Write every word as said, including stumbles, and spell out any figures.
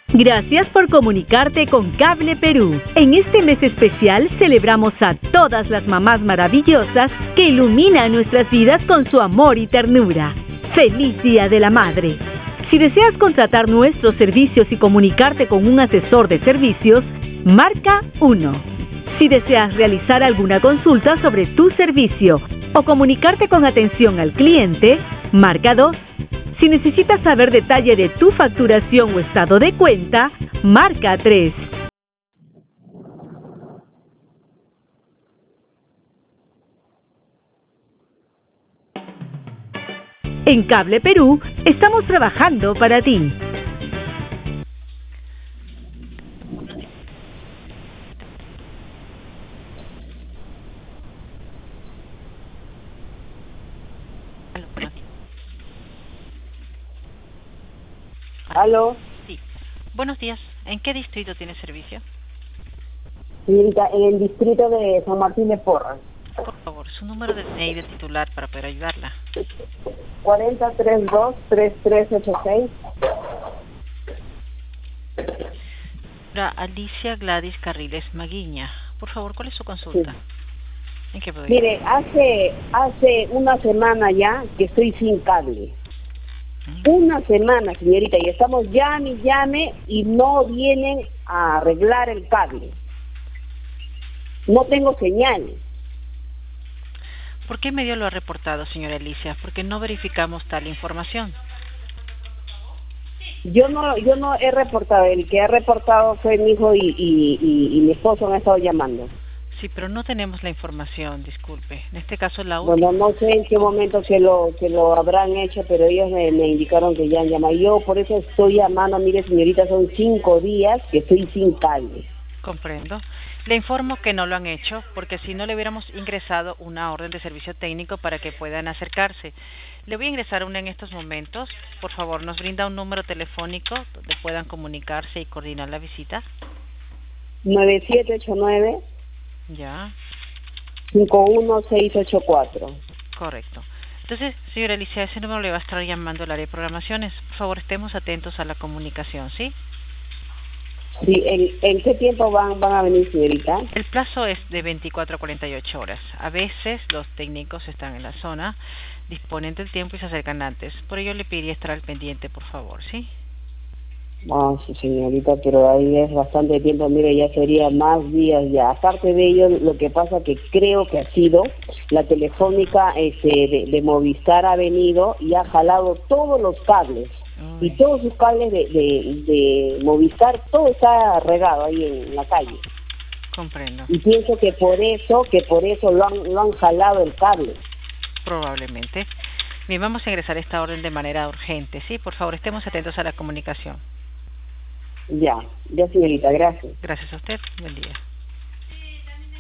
Gracias por comunicarte con Cable Perú. En este mes especial celebramos a todas las mamás maravillosas que iluminan nuestras vidas con su amor y ternura. ¡Feliz Día de la Madre! Si deseas contratar nuestros servicios y comunicarte con un asesor de servicios, marca uno. Si deseas realizar alguna consulta sobre tu servicio o comunicarte con atención al cliente, marca dos. Si necesitas saber detalle de tu facturación o estado de cuenta, marca tres. En Cable Perú, estamos trabajando para ti. ¿Aló? Sí. Buenos días. ¿En qué distrito tiene servicio? Señorita, en el distrito de San Martín de Porras. Por favor, su número de D N I de titular para poder ayudarla. cuarenta treinta y dos, treinta y tres ochenta y seis. Señora Alicia Gladys Carriles Maguiña. Por favor, ¿cuál es su consulta? Sí. ¿En qué puedo Mire, hace, hace una semana ya que estoy sin cable. Una semana, señorita, y estamos llame y llame y no vienen a arreglar el cable. No tengo señales. ¿Por qué medio lo ha reportado, señora Alicia? Porque no verificamos tal información. Yo no yo no he reportado, el que ha reportado fue mi hijo y, y, y, y mi esposo me ha estado llamando. Sí, pero no tenemos la información, disculpe. En este caso la última. Bueno, no sé en qué momento que lo que lo habrán hecho, pero ellos me, me indicaron que ya han llamado. Yo por eso estoy llamando, mire señorita, son cinco días que estoy sin cable. Comprendo. Le informo que no lo han hecho, porque si no le hubiéramos ingresado una orden de servicio técnico para que puedan acercarse. Le voy a ingresar una en estos momentos. Por favor, nos brinda un número telefónico donde puedan comunicarse y coordinar la visita. nueve siete ocho nueve, Ya. cinco uno seis ocho cuatro. Correcto. Entonces, señora Alicia, ese número le va a estar llamando al área de programaciones. Por favor, estemos atentos a la comunicación, ¿sí? Sí, ¿en, en qué tiempo van van a venir, señorita? El plazo es de veinticuatro a cuarenta y ocho horas. A veces los técnicos están en la zona, disponen del tiempo y se acercan antes. Por ello le pediría estar al pendiente, por favor, ¿sí? No, sí, señorita, pero ahí es bastante tiempo, mire, ya sería más días ya. Aparte de ello, lo que pasa que creo que ha sido la telefónica este, de, de Movistar ha venido y ha jalado todos los cables. Uy. Y todos sus cables de, de, de Movistar, todo está regado ahí en la calle. Comprendo. Y pienso que por eso, que por eso lo han, lo han jalado el cable. Probablemente. Bien, vamos a ingresar esta orden de manera urgente, ¿sí? Por favor, estemos atentos a la comunicación. Ya, ya señorita, gracias. Gracias a usted, buen día.